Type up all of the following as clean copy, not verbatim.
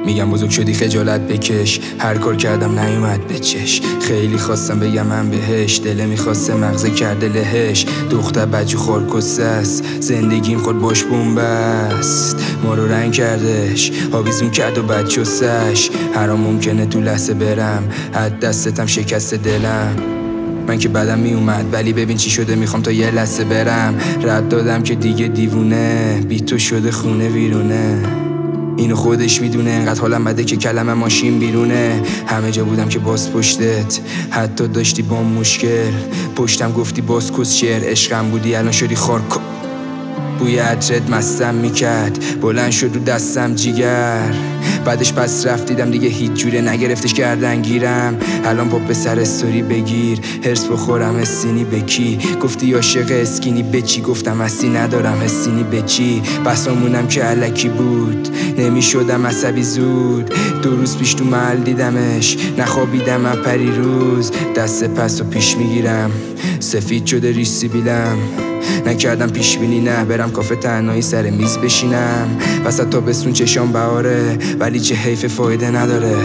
میگم بزرگ شدی خجالت بکش، هر کار کردم نیومد به چش. خیلی خواستم بگم من بهش، دله میخواسته مغزه کرده لهش. دختر بچه خورکسته است، زندگیم خود باش بومبست. ما رو رنگ کردش، آویزون کرد و بچستش. هرام ممکنه تو لحظه برم، حد دستتم شکست دلم. من که بدم میومد ولی ببین چی شده، میخوام تا یه لحظه برم. رد دادم که دیگه دیوونه، بی تو شده خونه ویرونه. اینو خودش میدونه، انقدر حالم بده که کلمه ماشین بیرونه. همه جا بودم که باز پشتت، حتی داشتی با مشکل. پشتم گفتی باز کس شعر، عشقم بودی الان شدی خارکو. بوی عطرت مستم میکرد، بلند شد رو دستم جیگر. بعدش پس رفت دیدم دیگه هیچ جوره نگرفتش گردن گیرم. الان پاپ سر استوری بگیر، هرس بخورم اسینی به کی. گفتی عاشق اسکینی به چی، گفتم هستی ندارم حسینی به چی. بسامونم که الکی بود، نمیشدم عصبی زود. 2 روز پیش تو محل دیدمش، نخوابیدم من پریروز. دست پس و پیش میگیرم، سفید شده ریسی بیلم. نکردم پیش بینی نه برم کافه تنهایی سر میز بشینم. وسط تابستون چشام بهاره ولی چه حیف فایده نداره.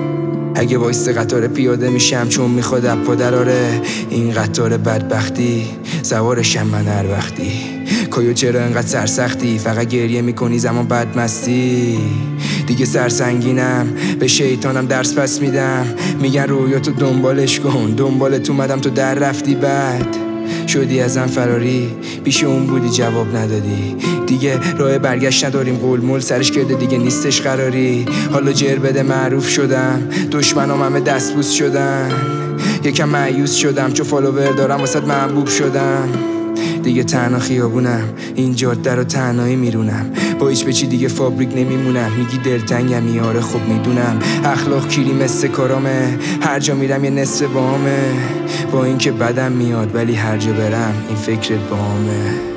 اگه وایسته قطار پیاده میشم چون میخواد اپا دراره. این قطار بدبختی سوارشم من هر وقتی. کایو چرا انقدر سرسختی، فقط گریه میکنی زمان بدمستی. دیگه سرسنگینم، به شیطانم درس پس میدم. میگن رویاتو دنبالش کن، دنبالت اومدم تو در رفتی. بعد شدی ازم فراری، پیش اون بودی جواب ندادی. دیگه راه برگشت نداریم، قول مول سرش کرده دیگه نیستش قراری. حالا جر بده معروف شدم، دشمنام همه دستبوس شدن. یکم مایوس شدم چون فالوور دارم واسط محبوب شدم. دیگه تنها خیابونم، این جاده رو تنهایی میرونم. با هیچ به چی دیگه فابریک نمیمونم. میگی دلتنگم یاره، خب میدونم اخلاق کیری مثل کارامه. هر جا میرم یه نصف بامه. با این که بدم میاد ولی هر جا برم این فکرت بامه.